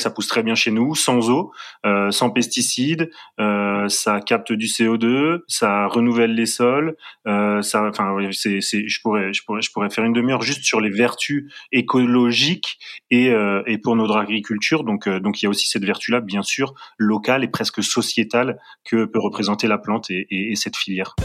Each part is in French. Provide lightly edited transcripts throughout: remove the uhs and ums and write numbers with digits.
ça pousse très bien chez nous, sans eau, sans pesticides, ça capte du CO2, ça renouvelle les sols, je pourrais faire une demi-heure juste sur les vertus écologiques et pour notre agriculture. Donc il y a aussi cette vertu-là, bien sûr, locale et presque sociétale que peut représenter la plante et cette filière.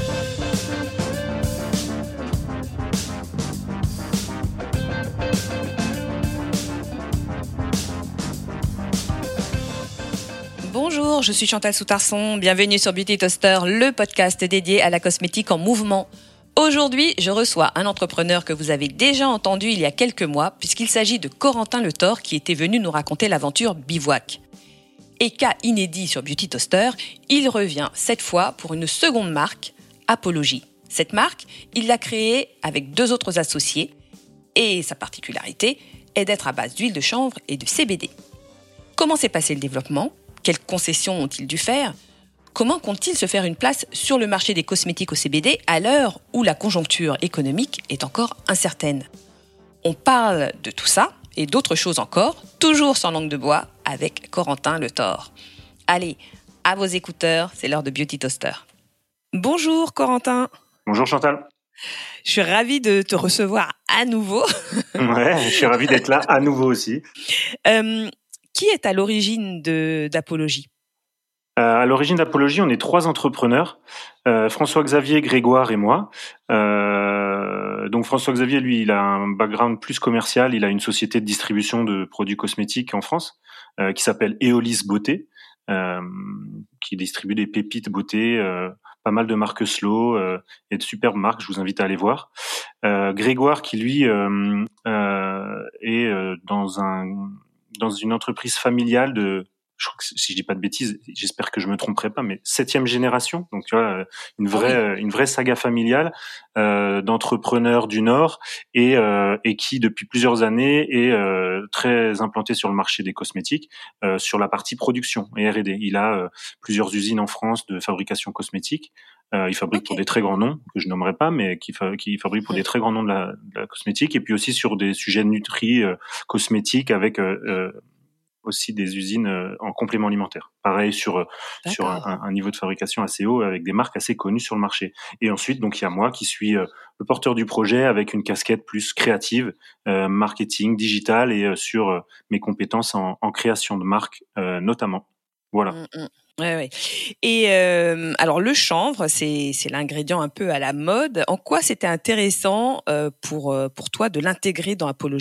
Bonjour, je suis Chantal Soutarson, bienvenue sur Beauty Toaster, le podcast dédié à la cosmétique en mouvement. Aujourd'hui, je reçois un entrepreneur que vous avez déjà entendu il y a quelques mois, puisqu'il s'agit de Corentin Le Thor qui était venu nous raconter l'aventure Bivouac. Et cas inédit sur Beauty Toaster, il revient cette fois pour une seconde marque, Apologie. Cette marque, il l'a créée avec 2 autres associés et sa particularité est d'être à base d'huile de chanvre et de CBD. Comment s'est passé le développement ? Quelles concessions ont-ils dû faire ? Comment comptent-ils se faire une place sur le marché des cosmétiques au CBD à l'heure où la conjoncture économique est encore incertaine ? On parle de tout ça et d'autres choses encore, toujours sans langue de bois, avec Corentin Le Thor. Allez, à vos écouteurs, c'est l'heure de Beauty Toaster. Bonjour Corentin. Bonjour Chantal. Je suis ravie de te recevoir à nouveau. Ouais, je suis ravi d'être là à nouveau aussi. Qui est à l'origine d'Apologie ? À l'origine d'Apologie, on est 3 entrepreneurs, François-Xavier, Grégoire et moi. Donc François-Xavier, lui, il a un background plus commercial. Il a une société de distribution de produits cosmétiques en France qui s'appelle Eolis Beauté, qui distribue des pépites beauté, pas mal de marques slow et de superbes marques. Je vous invite à aller voir. Grégoire, qui lui est dans une entreprise familiale je crois que si je dis pas de bêtises, j'espère que je me tromperai pas, mais 7e génération. Donc tu vois, une vraie saga familiale d'entrepreneurs du Nord et qui depuis plusieurs années est très implanté sur le marché des cosmétiques, sur la partie production et R&D. Il a plusieurs usines en France de fabrication cosmétique. Il fabrique pour des très grands noms que je nommerai pas, mais qui fabrique pour des très grands noms de la cosmétique, et puis aussi sur des sujets de nutri cosmétiques avec aussi des usines en complément alimentaire. Pareil sur un niveau de fabrication assez haut avec des marques assez connues sur le marché. Et ensuite, donc il y a moi qui suis le porteur du projet avec une casquette plus créative, marketing, digital et sur mes compétences en création de marques notamment. Voilà. Ouais. Et alors le chanvre, c'est l'ingrédient un peu à la mode. En quoi c'était intéressant pour toi de l'intégrer dans Apologie ?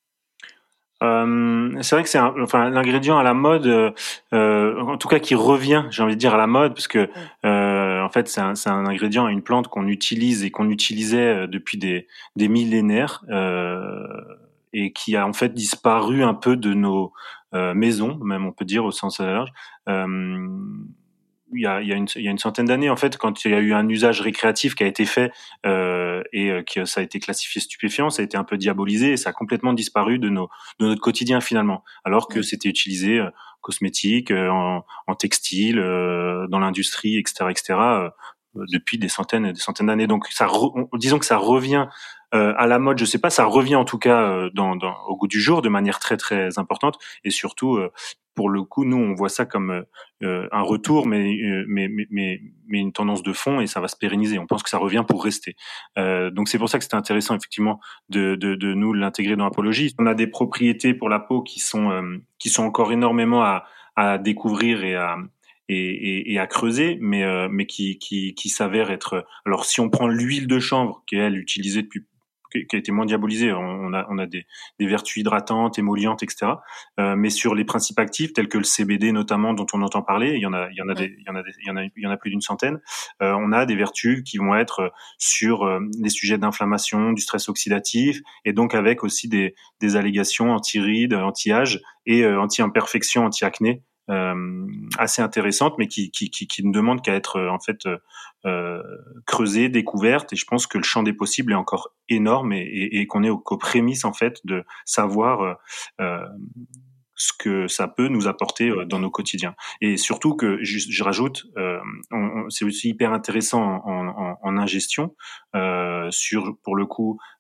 C'est vrai que c'est l'ingrédient à la mode, en tout cas qui revient, j'ai envie de dire à la mode, parce que en fait c'est un ingrédient, une plante qu'on utilise et qu'on utilisait depuis des millénaires et qui a en fait disparu un peu de nos maisons, même on peut dire au sens large. Il y a une centaine d'années, en fait, quand il y a eu un usage récréatif qui a été fait et que ça a été classifié stupéfiant, ça a été un peu diabolisé et ça a complètement disparu de notre quotidien finalement, alors que c'était utilisé cosmétique, en textile, dans l'industrie, etc., depuis des centaines et des centaines d'années. Donc disons que ça revient à la mode, je sais pas, ça revient en tout cas au goût du jour de manière très très importante, et surtout pour le coup, nous on voit ça comme un retour, mais une tendance de fond, et ça va se pérenniser. On pense que ça revient pour rester. Donc c'est pour ça que c'était intéressant effectivement de nous l'intégrer dans Apologie. On a des propriétés pour la peau qui sont encore énormément à découvrir et à creuser, mais qui s'avère être. Alors si on prend l'huile de chanvre, qui est elle utilisée depuis, qui a été moins diabolisée, on a des vertus hydratantes, émollientes, etc. Mais sur les principes actifs tels que le CBD notamment, dont on entend parler, il y en a plus d'une centaine. On a des vertus qui vont être sur les sujets d'inflammation, du stress oxydatif, et donc avec aussi des allégations anti-rides, anti-âge et anti-imperfection, anti-acné. Assez intéressante, mais qui ne demande qu'à être en fait creusée, découverte. Et je pense que le champ des possibles est encore énorme et qu'on est qu'aux prémices en fait de savoir ce que ça peut nous apporter dans nos quotidiens. Et surtout que je rajoute, c'est aussi hyper intéressant en ingestion, sur pour le coup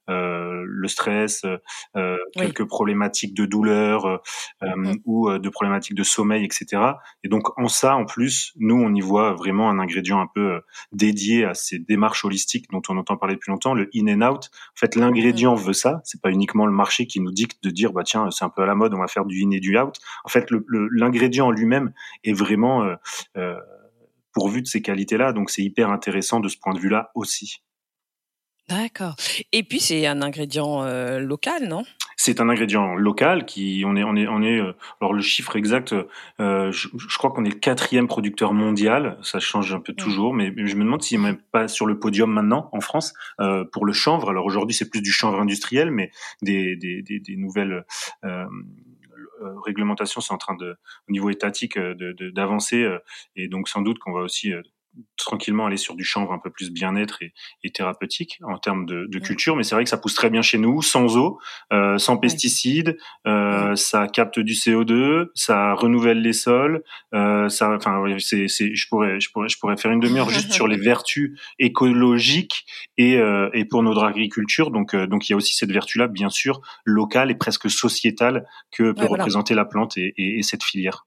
le stress, Oui. quelques problématiques de douleur ou de problématiques de sommeil, etc. Et donc en ça, en plus, nous on y voit vraiment un ingrédient un peu dédié à ces démarches holistiques dont on entend parler depuis longtemps, le in and out. En fait, l'ingrédient veut ça. C'est pas uniquement le marché qui nous dicte de dire bah tiens c'est un peu à la mode, on va faire du in et du out. En fait, l'ingrédient en lui-même est vraiment euh, pourvu de ces qualités-là. Donc c'est hyper intéressant de ce point de vue-là aussi. D'accord. Et puis c'est un ingrédient local, non? C'est un ingrédient local qui, alors le chiffre exact, je crois qu'on est le 4e producteur mondial. Ça change un peu Mm. toujours, mais je me demande s'il n'est même pas sur le podium maintenant en France pour le chanvre. Alors aujourd'hui, c'est plus du chanvre industriel, mais des nouvelles réglementations sont en train au niveau étatique, d'avancer, et donc sans doute qu'on va aussi tranquillement aller sur du chanvre un peu plus bien-être et thérapeutique en termes de culture, mais c'est vrai que ça pousse très bien chez nous, sans eau, sans pesticides, ça capte du CO2, ça renouvelle les sols, je pourrais faire une demi-heure juste sur les vertus écologiques et pour notre agriculture. Donc il y a aussi cette vertu-là, bien sûr, locale et presque sociétale que peut Voilà. représenter la plante et cette filière.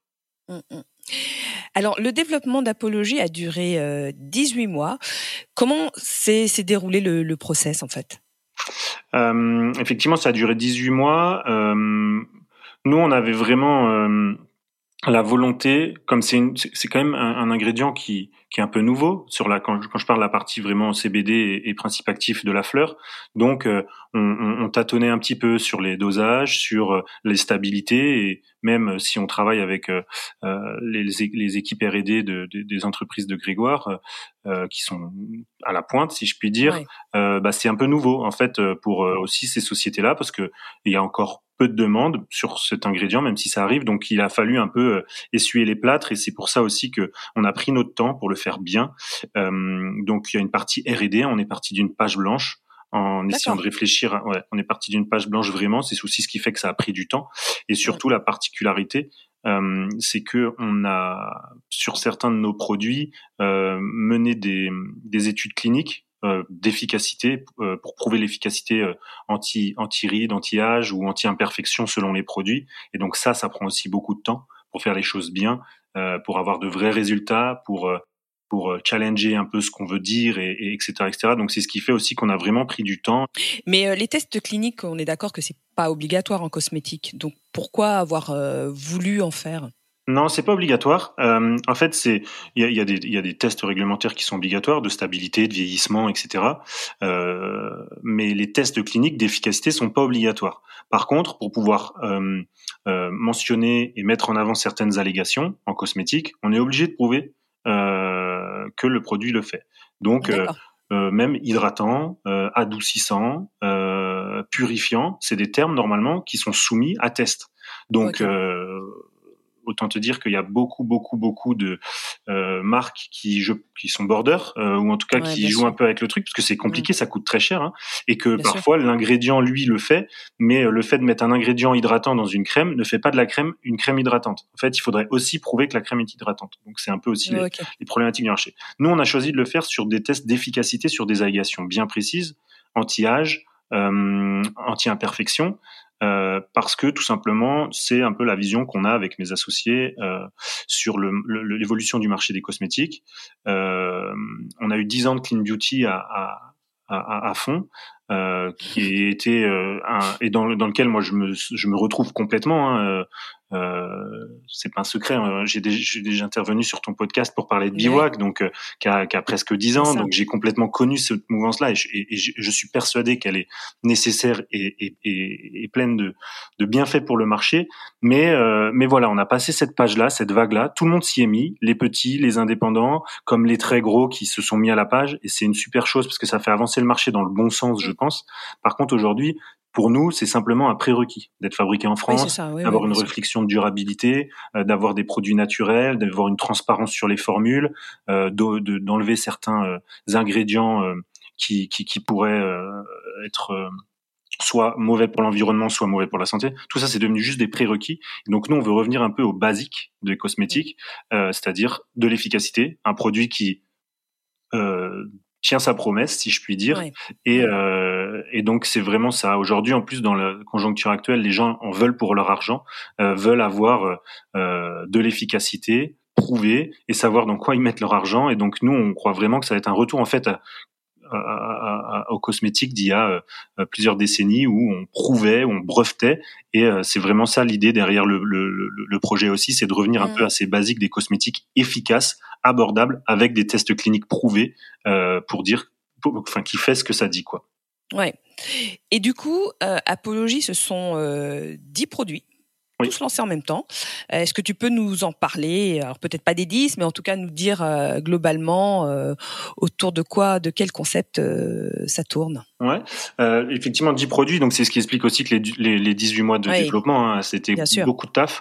Alors, le développement d'Apologie a duré 18 mois. Comment s'est déroulé le process, en fait? Effectivement, ça a duré 18 mois. Nous, on avait vraiment la volonté, comme c'est quand même un ingrédient qui est un peu nouveau quand je parle de la partie vraiment CBD et principe actif de la fleur. Donc on tâtonnait un petit peu sur les dosages, sur les stabilités, et même si on travaille avec les équipes R&D des entreprises de Grégoire qui sont à la pointe, si je puis dire, c'est un peu nouveau en fait pour aussi ces sociétés-là, parce que il y a encore peu de demandes sur cet ingrédient, même si ça arrive. Donc, il a fallu un peu essuyer les plâtres, et c'est pour ça aussi que on a pris notre temps pour le faire bien. Donc, il y a une partie R&D. On est parti d'une page blanche en essayant de réfléchir. On est parti d'une page blanche vraiment. C'est aussi ce qui fait que ça a pris du temps. Et surtout, la particularité, c'est que on a sur certains de nos produits mené des études cliniques d'efficacité pour prouver l'efficacité anti-rides, anti-âge ou anti-imperfection selon les produits. Et donc ça prend aussi beaucoup de temps pour faire les choses bien, pour avoir de vrais résultats, pour challenger un peu ce qu'on veut dire, et etc., etc. Donc c'est ce qui fait aussi qu'on a vraiment pris du temps. Mais les tests cliniques, on est d'accord que c'est pas obligatoire en cosmétique. Donc pourquoi avoir voulu en faire? Non, c'est pas obligatoire. En fait, il y a des tests réglementaires qui sont obligatoires de stabilité, de vieillissement, etc. Mais les tests cliniques d'efficacité sont pas obligatoires. Par contre, pour pouvoir mentionner et mettre en avant certaines allégations en cosmétique, on est obligé de prouver que le produit le fait. Donc même hydratant, adoucissant, purifiant, c'est des termes normalement qui sont soumis à test. Donc autant te dire qu'il y a beaucoup de marques qui sont border ou en tout cas qui jouent un peu avec le truc, parce que c'est compliqué, ça coûte très cher, hein, et que parfois l'ingrédient lui le fait, mais le fait de mettre un ingrédient hydratant dans une crème ne fait pas de la crème une crème hydratante. En fait, il faudrait aussi prouver que la crème est hydratante. Donc c'est un peu aussi les problématiques du marché. Nous, on a choisi de le faire sur des tests d'efficacité sur des allégations bien précises, anti-âge, anti-imperfection. Parce que tout simplement, c'est un peu la vision qu'on a avec mes associés sur l'évolution du marché des cosmétiques. On a eu 10 ans de clean beauty à fond, qui était et dans lequel moi je me retrouve complètement. Hein, c'est pas un secret. Hein, j'ai déjà intervenu sur ton podcast pour parler de Bivouac, donc qui a presque 10 ans, donc j'ai complètement connu cette mouvance-là, et je suis persuadé qu'elle est nécessaire et pleine de bienfaits pour le marché. Mais voilà, on a passé cette page-là, cette vague-là. Tout le monde s'y est mis, les petits, les indépendants, comme les très gros qui se sont mis à la page, et c'est une super chose parce que ça fait avancer le marché dans le bon sens, je pense. Par contre, aujourd'hui, pour nous, c'est simplement un prérequis d'être fabriqué en France, d'avoir une réflexion de durabilité, d'avoir des produits naturels, d'avoir une transparence sur les formules, d'enlever certains ingrédients qui pourraient être soit mauvais pour l'environnement, soit mauvais pour la santé. Tout ça, c'est devenu juste des prérequis. Et donc nous, on veut revenir un peu aux basiques des cosmétiques, c'est-à-dire de l'efficacité, un produit qui tient sa promesse, si je puis dire, et Et donc c'est vraiment ça. Aujourd'hui, en plus, dans la conjoncture actuelle, les gens en veulent pour leur argent, veulent avoir de l'efficacité prouvée et savoir dans quoi ils mettent leur argent. Et donc nous, on croit vraiment que ça va être un retour en fait aux cosmétiques d'il y a plusieurs décennies où on prouvait, où on brevetait, et c'est vraiment ça l'idée derrière le projet aussi, c'est de revenir un peu à ces basiques des cosmétiques efficaces, abordables, avec des tests cliniques prouvés pour dire, qui fait ce que ça dit, quoi. Ouais. Et du coup, Apologie, ce sont 10 produits. Oui. Tous lancés en même temps. Est-ce que tu peux nous en parler? Alors peut-être pas des 10, mais en tout cas nous dire globalement autour de quoi, de quel concept ça tourne. Ouais, effectivement 10 produits, donc c'est ce qui explique aussi que les 18 mois de développement, hein, c'était beaucoup de taf,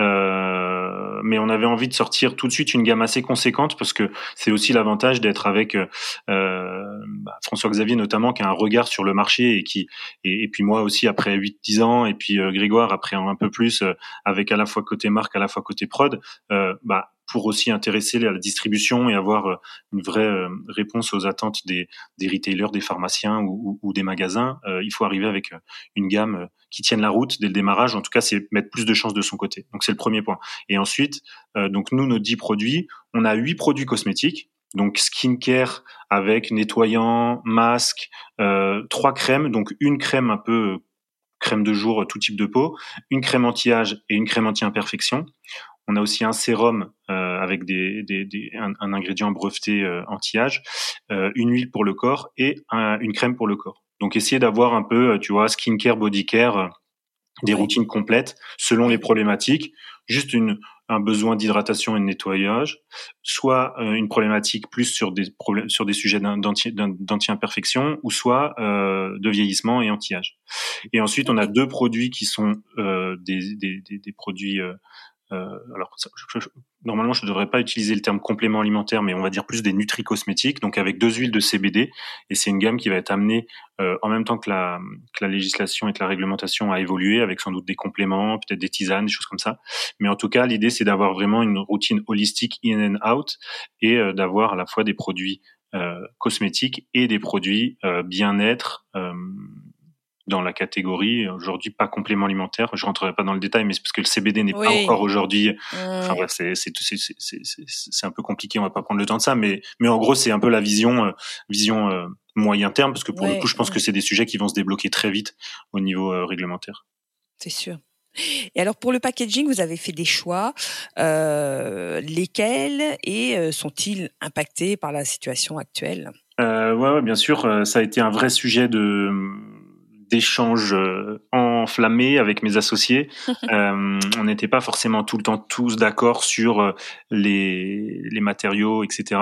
mais on avait envie de sortir tout de suite une gamme assez conséquente parce que c'est aussi l'avantage d'être avec François-Xavier notamment, qui a un regard sur le marché et puis moi aussi après 8-10 ans, et puis Grégoire après un peu plus, avec à la fois côté marque, à la fois côté prod, pour aussi intéresser à la distribution et avoir une vraie réponse aux attentes des retailers, des pharmaciens ou des magasins. Il faut arriver avec une gamme qui tienne la route dès le démarrage. En tout cas, c'est mettre plus de chances de son côté. Donc c'est le premier point. Et ensuite, donc nous, nos 10 produits, on a 8 produits cosmétiques. Donc skincare avec nettoyant, masque, 3 crèmes. Donc une crème un peu crème de jour, tout type de peau, une crème anti-âge et une crème anti-imperfection. On a aussi un sérum avec un ingrédient breveté anti-âge, une huile pour le corps et une crème pour le corps. Donc essayer d'avoir un peu, tu vois, skincare, bodycare, des routines complètes selon les problématiques. Juste un besoin d'hydratation et de nettoyage, soit une problématique plus sur des sujets d'anti-imperfection, ou soit de vieillissement et anti-âge. Et ensuite, on a 2 produits qui sont des produits alors normalement je ne devrais pas utiliser le terme complément alimentaire, mais on va dire plus des nutri-cosmétiques, donc avec 2 huiles de CBD, et c'est une gamme qui va être amenée en même temps que la législation et que la réglementation a évolué, avec sans doute des compléments, peut-être des tisanes, des choses comme ça. Mais en tout cas, l'idée c'est d'avoir vraiment une routine holistique in and out, et d'avoir à la fois des produits cosmétiques et des produits bien-être dans la catégorie aujourd'hui pas complément alimentaire. Je rentrerai pas dans le détail, mais c'est parce que le CBD n'est pas encore aujourd'hui. Enfin bref, c'est un peu compliqué. On va pas prendre le temps de ça, mais en gros c'est un peu la vision moyen terme, parce que pour le coup, je pense que c'est des sujets qui vont se débloquer très vite au niveau réglementaire. C'est sûr. Et alors pour le packaging, vous avez fait des choix, lesquels et sont-ils impactés par la situation actuelle? Ouais, bien sûr, ça a été un vrai sujet d'échanges enflammés avec mes associés. On n'était pas forcément tout le temps tous d'accord sur les matériaux, etc.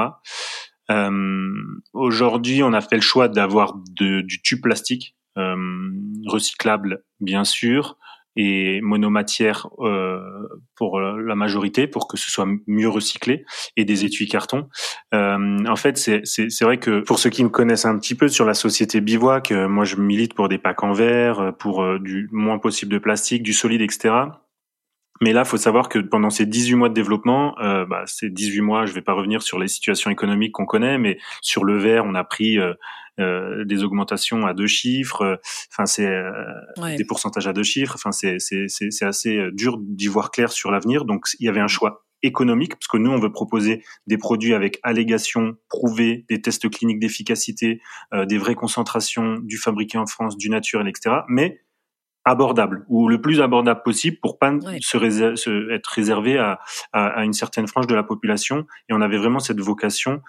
Aujourd'hui, on a fait le choix d'avoir du tube plastique recyclable, bien sûr, et monomatière pour la majorité, pour que ce soit mieux recyclé, et des étuis carton. En fait, c'est vrai que pour ceux qui me connaissent un petit peu sur la société Bivouac, moi je milite pour des packs en verre, pour du moins possible de plastique, du solide, etc. Mais là, faut savoir que pendant ces 18 mois de développement, ces 18 mois, je vais pas revenir sur les situations économiques qu'on connaît, mais sur le verre, on a pris des augmentations à 2 chiffres. Enfin, c'est des pourcentages à 2 chiffres. Enfin, c'est assez dur d'y voir clair sur l'avenir. Donc, il y avait un choix économique, parce que nous, on veut proposer des produits avec allégations prouvées, des tests cliniques d'efficacité, des vraies concentrations, du fabriqué en France, du naturel, etc. Mais abordable, ou le plus abordable possible, pour pas être réservé à une certaine frange de la population. Et on avait vraiment cette vocation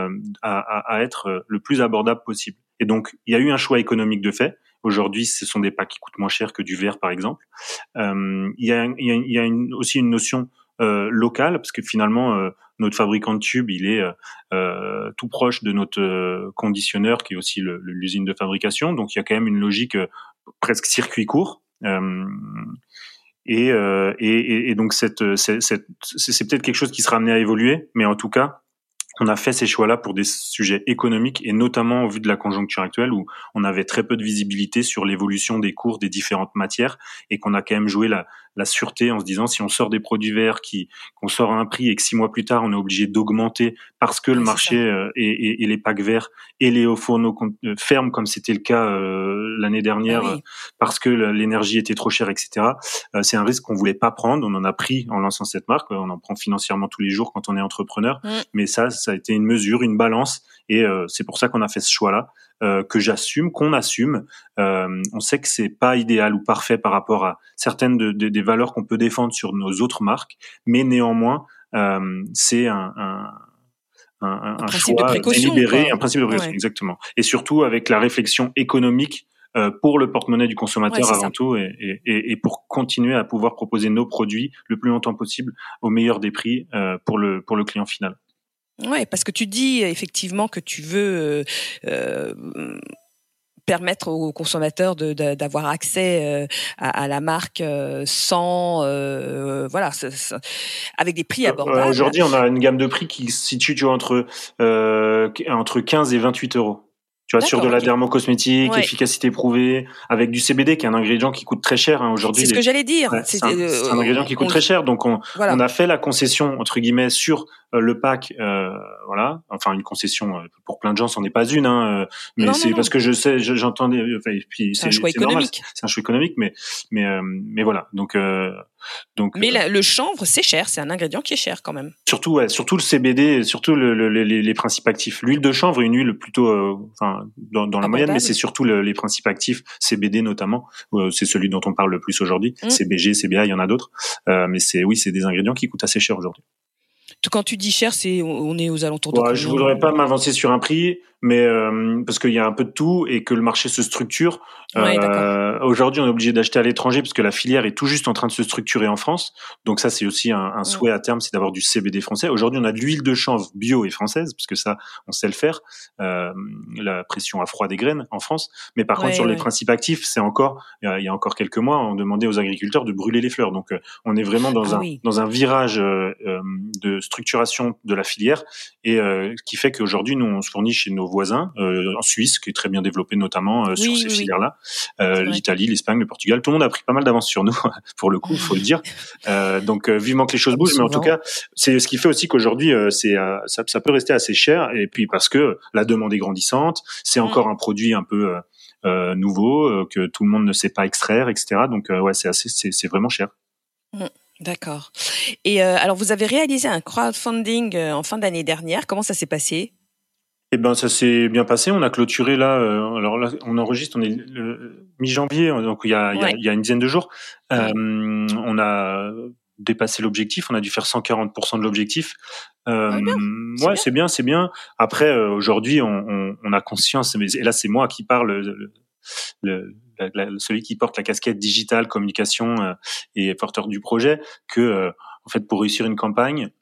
à être le plus abordable possible. Et donc, il y a eu un choix économique de fait. Aujourd'hui, ce sont des packs qui coûtent moins cher que du verre, par exemple. Il y a aussi une notion locale, parce que finalement, notre fabricant de tubes, il est tout proche de notre conditionneur, qui est aussi l'usine de fabrication. Donc, il y a quand même une logique presque circuit court. Et donc c'est peut-être quelque chose qui sera amené à évoluer, mais en tout cas, on a fait ces choix-là pour des sujets économiques, et notamment au vu de la conjoncture actuelle où on avait très peu de visibilité sur l'évolution des cours des différentes matières, et qu'on a quand même joué la sûreté en se disant si on sort des produits verts qu'on sort à un prix et que 6 mois plus tard on est obligé d'augmenter parce que le marché et les packs verts et les hauts fourneaux ferment comme c'était le cas l'année dernière parce que l'énergie était trop chère, etc. C'est un risque qu'on voulait pas prendre. On en a pris en lançant cette marque. On en prend financièrement tous les jours quand on est entrepreneur. Mais ça a été une mesure, une balance. Et c'est pour ça qu'on a fait ce choix-là, qu'on assume. On sait que c'est pas idéal ou parfait par rapport à certaines des valeurs qu'on peut défendre sur nos autres marques, mais néanmoins, c'est un choix délibéré, un principe de précaution, exactement. Et surtout avec la réflexion économique pour le porte-monnaie du consommateur avant tout, et pour continuer à pouvoir proposer nos produits le plus longtemps possible au meilleur des prix pour le client final. Ouais, parce que tu dis effectivement que tu veux permettre aux consommateurs d'avoir accès à la marque sans avec des prix abordables. Aujourd'hui, on a une gamme de prix qui se situe entre 15 et 28 euros. Tu vois, sur de la dermocosmétique, efficacité prouvée, avec du CBD, qui est un ingrédient qui coûte très cher aujourd'hui. C'est ce que j'allais dire. C'est un ingrédient qui coûte très cher, donc on a fait la concession entre guillemets sur le pack, voilà. Enfin, une concession pour plein de gens, c'en est pas une, hein. Mais non, parce que je sais, j'entendais. Puis c'est un choix économique. C'est un choix économique, mais voilà. Donc. Mais le chanvre, c'est cher. C'est un ingrédient qui est cher quand même. Surtout le CBD, surtout les principes actifs. L'huile de chanvre est une huile plutôt, dans la moyenne, mais c'est surtout les principes actifs, CBD notamment. C'est celui dont on parle le plus aujourd'hui. CBG, CBA, il y en a d'autres. Mais c'est des ingrédients qui coûtent assez cher aujourd'hui. Quand tu dis cher, on est aux alentours de combien ? Je voudrais pas m'avancer sur un prix, mais parce qu'il y a un peu de tout et que le marché se structure. Aujourd'hui, on est obligé d'acheter à l'étranger parce que la filière est tout juste en train de se structurer en France. Donc ça, c'est aussi un souhait à terme, c'est d'avoir du CBD français. Aujourd'hui, on a de l'huile de chanvre bio et française, parce que ça, on sait le faire. La pression à froid des graines en France. Mais par contre, sur les principes actifs, il y a encore quelques mois, on demandait aux agriculteurs de brûler les fleurs. Donc, on est vraiment dans un virage de structuration de la filière et qui fait qu'aujourd'hui, nous, on se fournit chez nos voisins, en Suisse, qui est très bien développé notamment sur ces filières-là. L'Italie, l'Espagne, le Portugal, tout le monde a pris pas mal d'avance sur nous, pour le coup, faut le dire. Donc vivement que les choses bougent, mais en tout cas, c'est ce qui fait aussi qu'aujourd'hui, ça peut rester assez cher. Et puis parce que la demande est grandissante, c'est encore un produit un peu nouveau que tout le monde ne sait pas extraire, etc. Donc c'est vraiment cher. D'accord. Et alors, vous avez réalisé un crowdfunding en fin d'année dernière. Comment ça s'est passé ? Eh ben, ça s'est bien passé. On a clôturé là. Alors là, on enregistre. On est mi-janvier, donc il y a une dizaine de jours. On a dépassé l'objectif. On a dû faire 140% de l'objectif. C'est bien. Après, aujourd'hui, on a conscience. Et là, c'est moi qui parle. Celui qui porte la casquette digitale, communication et porteur du projet, que en fait, pour réussir une campagne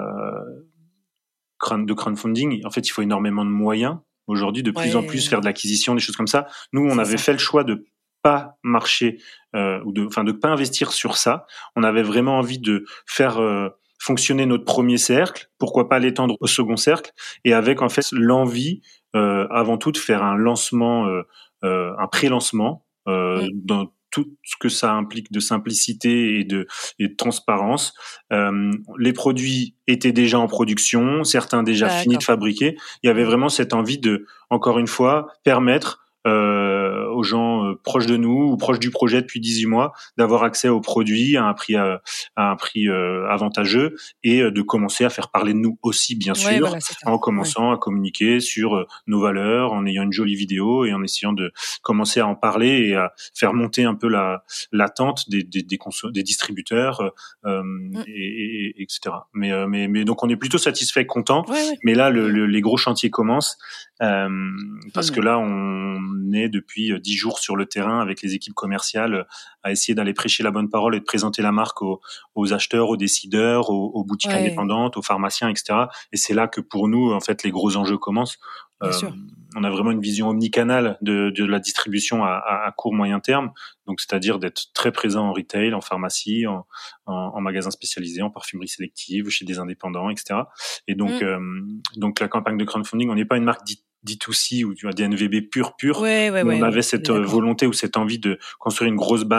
de crowdfunding, en fait, il faut énormément de moyens. Aujourd'hui, de plus en plus, faire de l'acquisition, des choses comme ça. Nous, on avait fait le choix de pas marcher de pas investir sur ça. On avait vraiment envie de faire fonctionner notre premier cercle, pourquoi pas l'étendre au second cercle, et avec en fait l'envie avant tout de faire un lancement, un pré-lancement dans tout ce que ça implique de simplicité et de transparence. Les produits étaient déjà en production, certains déjà finis de fabriquer. Il y avait vraiment cette envie de, encore une fois, permettre aux gens proches de nous ou proches du projet depuis 18 mois d'avoir accès aux produits à un prix avantageux et de commencer à faire parler de nous aussi, bien sûr, en commençant à communiquer sur nos valeurs, en ayant une jolie vidéo et en essayant de commencer à en parler et à faire monter un peu l'attente des distributeurs et etc. Mais donc on est plutôt satisfait, content. Mais là les gros chantiers commencent parce que là on est depuis 10 jours sur le terrain avec les équipes commerciales à essayer d'aller prêcher la bonne parole et de présenter la marque aux acheteurs, aux décideurs, aux boutiques indépendantes, aux pharmaciens, etc. Et c'est là que pour nous, en fait, les gros enjeux commencent. On a vraiment une vision omnicanale de la distribution à court moyen terme, donc c'est-à-dire d'être très présent en retail, en pharmacie, en magasins spécialisés, en parfumerie sélective, chez des indépendants, etc. Et donc la campagne de crowdfunding, on n'est pas une marque D2C ou tu vois, des NVB pur. On avait cette volonté ou cette envie de construire une grosse base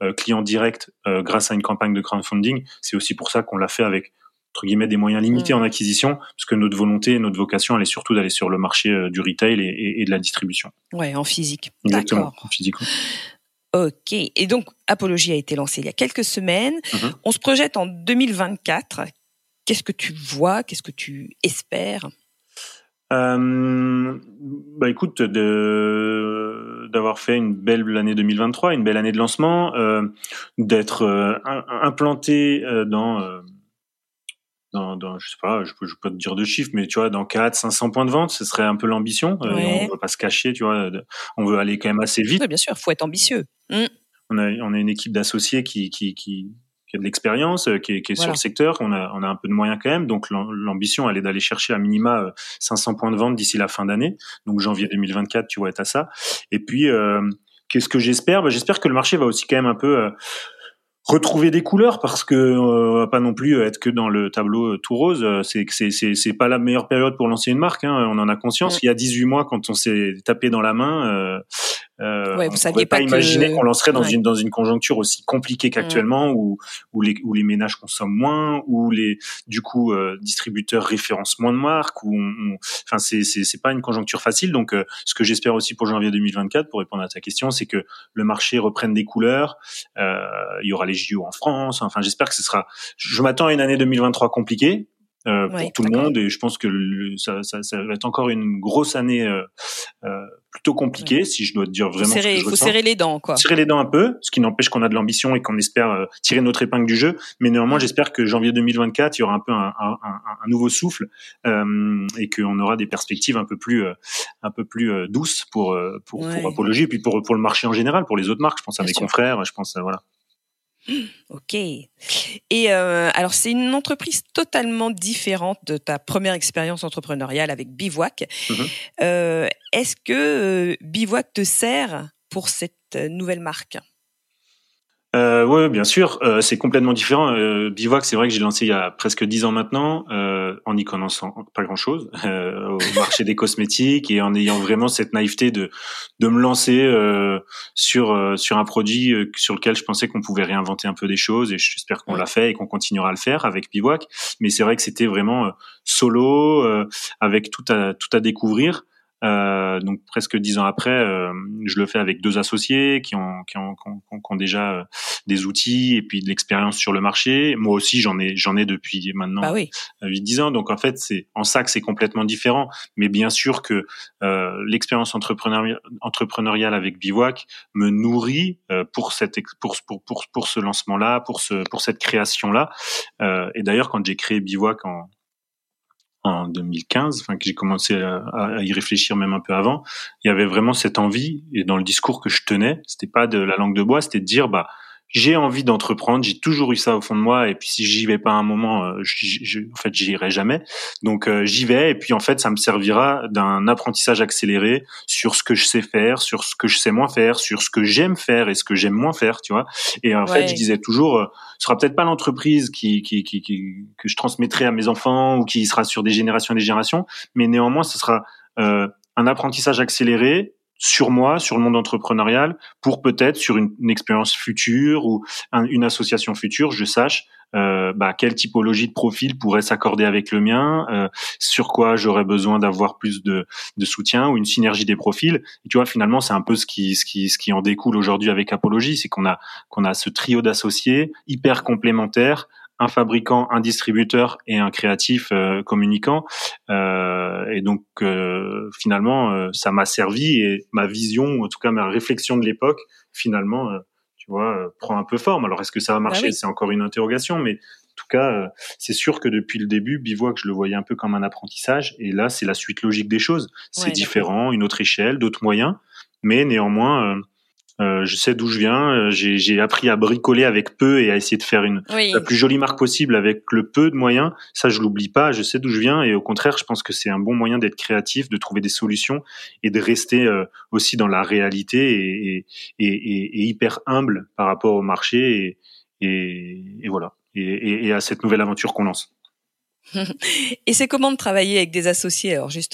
clients directs grâce à une campagne de crowdfunding. C'est aussi pour ça qu'on l'a fait avec entre guillemets des moyens limités en acquisition, parce que notre volonté, notre vocation, elle est surtout d'aller sur le marché du retail et de la distribution. Ouais, en physique. Exactement, D'accord. en physique. Ok. Et donc, Apologie a été lancée il y a quelques semaines. On se projette en 2024. Qu'est-ce que tu vois? Qu'est-ce que tu espères? Écoute, d'avoir fait une belle année 2023, une belle année de lancement, d'être implanté dans je sais pas, je peux pas te dire de chiffres, mais tu vois, dans 400-500 points de vente, ce serait un peu l'ambition. Ouais. On va pas se cacher, tu vois, on veut aller quand même assez vite. Oui, bien sûr, faut être ambitieux. On a une équipe d'associés qui a de l'expérience, qui est sur le secteur. On a un peu de moyens quand même, donc l'ambition, elle est d'aller chercher à minima 500 points de vente d'ici la fin d'année. Donc janvier 2024, tu vas être à ça. Et puis, qu'est-ce que j'espère? J'espère que le marché va aussi quand même un peu retrouver des couleurs, parce que on va pas non plus être que dans le tableau tout rose. C'est pas la meilleure période pour lancer une marque, hein. On en a conscience. Il y a 18 mois, quand on s'est tapé dans la main, Ouais, vous on saviez pouvait pas imaginer qu'on lancerait dans Ouais. une conjoncture aussi compliquée qu'actuellement, où les ménages consomment moins, où les distributeurs référencent moins de marques, enfin c'est pas une conjoncture facile. Donc ce que j'espère aussi pour janvier 2024, pour répondre à ta question, c'est que le marché reprenne des couleurs. Il y aura les JO en France. Enfin, j'espère que je m'attends à une année 2023 compliquée pour tout le monde, et je pense que ça va être encore une grosse année plutôt compliquée, si je dois te dire vraiment ce que je ressens. Faut serrer les dents, quoi. Serrer les dents un peu, ce qui n'empêche qu'on a de l'ambition et qu'on espère tirer notre épingle du jeu. Mais néanmoins, j'espère que janvier 2024, il y aura un peu un nouveau souffle, et qu'on aura des perspectives un peu plus douces pour Apologie, et puis pour le marché en général, pour les autres marques. Je pense à mes confrères, je pense voilà. Ok. Et alors, c'est une entreprise totalement différente de ta première expérience entrepreneuriale avec Bivouac. Est-ce que Bivouac te sert pour cette nouvelle marque? Oui, bien sûr. C'est complètement différent. Bivouac, c'est vrai que j'ai lancé il y a presque 10 ans maintenant, en n'y connaissant pas grand-chose, au marché des cosmétiques, et en ayant vraiment cette naïveté de me lancer sur un produit sur lequel je pensais qu'on pouvait réinventer un peu des choses, et j'espère qu'on l'a fait et qu'on continuera à le faire avec Bivouac. Mais c'est vrai que c'était vraiment solo, avec tout à découvrir. Donc presque 10 ans après, je le fais avec 2 associés qui ont déjà des outils et puis de l'expérience sur le marché. Moi aussi, j'en ai depuis maintenant 8-10 ans. Donc en fait, c'est en ça que c'est complètement différent. Mais bien sûr que l'expérience entrepreneuriale avec Bivouac me nourrit pour ce lancement-là, pour cette création-là. Et d'ailleurs, quand j'ai créé Bivouac en 2015, enfin que j'ai commencé à y réfléchir même un peu avant, il y avait vraiment cette envie, et dans le discours que je tenais, c'était pas de la langue de bois, c'était de dire j'ai envie d'entreprendre, j'ai toujours eu ça au fond de moi, et puis si j'y vais pas à un moment, en fait j'y irai jamais. Donc j'y vais, et puis en fait ça me servira d'un apprentissage accéléré sur ce que je sais faire, sur ce que je sais moins faire, sur ce que j'aime faire et ce que j'aime moins faire, tu vois. Et en fait je disais toujours, ce sera peut-être pas l'entreprise que je transmettrai à mes enfants, ou qui sera sur des générations et des générations, mais néanmoins ce sera un apprentissage accéléré sur moi, sur le monde entrepreneurial, pour peut-être sur une expérience future ou une association future, je sache quelle typologie de profil pourrait s'accorder avec le mien, sur quoi j'aurais besoin d'avoir plus de soutien, ou une synergie des profils. Et tu vois, finalement, c'est un peu ce qui en découle aujourd'hui avec Apologie, c'est qu'on a ce trio d'associés hyper complémentaires, un fabricant, un distributeur et un créatif communicant. Et donc finalement, ça m'a servi, et ma vision, ou en tout cas ma réflexion de l'époque, finalement, tu vois, prend un peu forme. Alors est-ce que ça va marcher? C'est encore une interrogation, mais en tout cas, c'est sûr que depuis le début, Bivouac, je le voyais un peu comme un apprentissage, et là, c'est la suite logique des choses. C'est différent, une autre échelle, d'autres moyens, mais néanmoins, je sais d'où je viens. J'ai appris à bricoler avec peu et à essayer de faire la plus jolie marque possible avec le peu de moyens. Ça, je l'oublie pas. Je sais d'où je viens, et au contraire, je pense que c'est un bon moyen d'être créatif, de trouver des solutions, et de rester aussi dans la réalité, et hyper humble par rapport au marché, et voilà. Et à cette nouvelle aventure qu'on lance. Et c'est comment de travailler avec des associés, alors justement?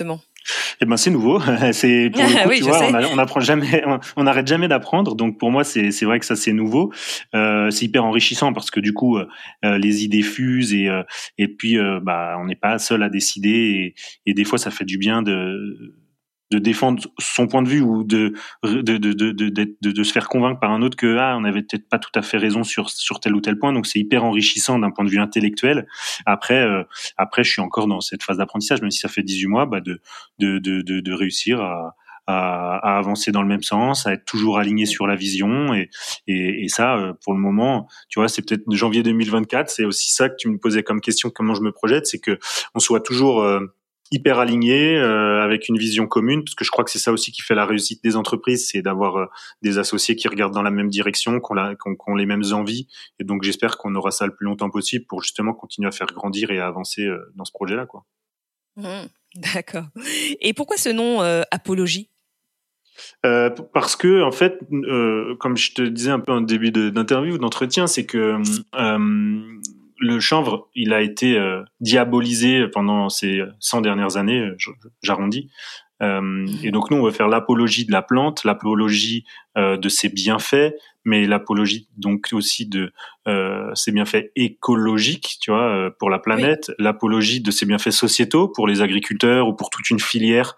Eh ben c'est nouveau. C'est pour le coup, Oui, tu vois, on apprend jamais, on n'arrête jamais d'apprendre. Donc pour moi, c'est vrai que ça c'est nouveau. C'est hyper enrichissant parce que du coup, les idées fusent et puis on n'est pas seul à décider et des fois ça fait du bien de défendre son point de vue ou de se faire convaincre par un autre que on n'avait peut-être pas tout à fait raison sur tel ou tel point. Donc c'est hyper enrichissant d'un point de vue intellectuel. Après je suis encore dans cette phase d'apprentissage, même si ça fait 18 mois, de réussir à avancer dans le même sens, à être toujours aligné sur la vision et ça pour le moment, tu vois, c'est peut-être janvier 2024, c'est aussi ça que tu me posais comme question, comment je me projette, c'est que on soit toujours hyper aligné, avec une vision commune, parce que je crois que c'est ça aussi qui fait la réussite des entreprises, c'est d'avoir des associés qui regardent dans la même direction, qui ont les mêmes envies, et donc j'espère qu'on aura ça le plus longtemps possible pour justement continuer à faire grandir et à avancer dans ce projet-là, quoi. D'accord. Et pourquoi ce nom Apologie ? Parce que en fait, comme je te disais un peu en début d'interview, d'entretien, c'est que le chanvre, il a été diabolisé pendant ces 100 dernières années, j'arrondis. Et donc nous, on veut faire l'apologie de la plante, l'apologie de ses bienfaits, mais l'apologie donc aussi de ses bienfaits écologiques, tu vois, pour la planète, oui. L'apologie de ses bienfaits sociétaux pour les agriculteurs ou pour toute une filière.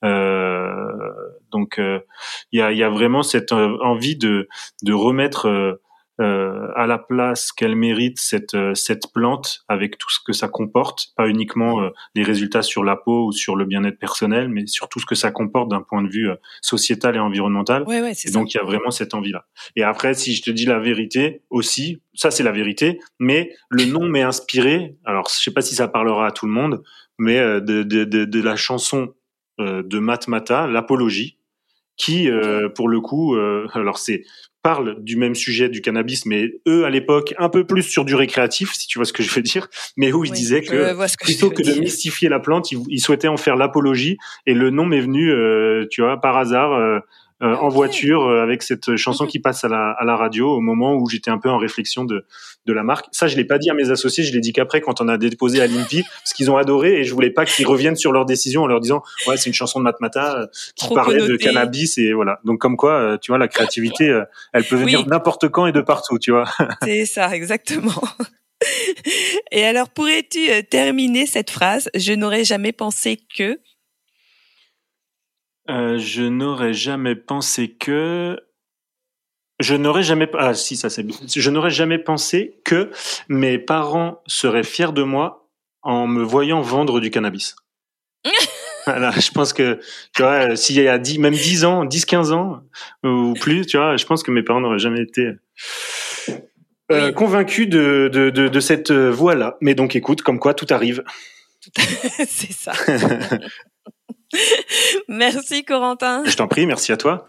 Donc il y a vraiment cette envie de remettre à la place qu'elle mérite cette plante avec tout ce que ça comporte, pas uniquement les résultats sur la peau ou sur le bien-être personnel, mais sur tout ce que ça comporte d'un point de vue sociétal et environnemental. Ouais, et donc il y a vraiment cette envie-là. Et après, si je te dis la vérité aussi, ça c'est la vérité, mais le nom m'est inspiré. Alors je sais pas si ça parlera à tout le monde, mais de la chanson de Matmata, l'apologie, qui pour le coup, alors parle du même sujet du cannabis, mais eux à l'époque un peu plus sur du récréatif, si tu vois ce que je veux dire, mais où ils disaient que plutôt que de mystifier la plante, ils souhaitaient en faire l'apologie, et le nom m'est venu, tu vois, par hasard. En voiture avec cette chanson qui passe à la radio au moment où j'étais un peu en réflexion de la marque. Ça, je l'ai pas dit à mes associés, je l'ai dit qu'après quand on a déposé à l'INPI, parce qu'ils ont adoré et je voulais pas qu'ils reviennent sur leur décision en leur disant ouais, c'est une chanson de Matmata qui parlait de cannabis, et voilà. Donc comme quoi, tu vois, la créativité, elle peut venir n'importe quand et de partout, tu vois. C'est ça, exactement. Et alors, pourrais-tu terminer cette phrase? Je n'aurais jamais pensé que... Je n'aurais jamais pensé que... Je n'aurais jamais... Ah si, ça c'est bien. Je n'aurais jamais pensé que mes parents seraient fiers de moi en me voyant vendre du cannabis. Voilà, je pense que, tu vois, s'il y a 10 ans, 10-15 ans ou plus, tu vois, je pense que mes parents n'auraient jamais été convaincus de cette voie-là. Mais donc, écoute, comme quoi, tout arrive. C'est ça. Merci Corentin. Je t'en prie, merci à toi.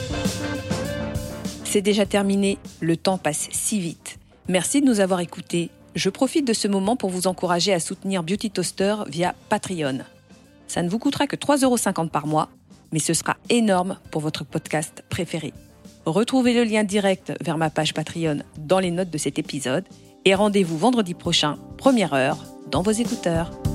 C'est déjà terminé, le temps passe si vite. Merci de nous avoir écoutés. Je profite de ce moment pour vous encourager à soutenir Beauty Toaster via Patreon. Ça ne vous coûtera que 3,50 € par mois, mais ce sera énorme pour votre podcast préféré. Retrouvez le lien direct vers ma page Patreon dans les notes de cet épisode et rendez-vous vendredi prochain, 1h, dans vos écouteurs.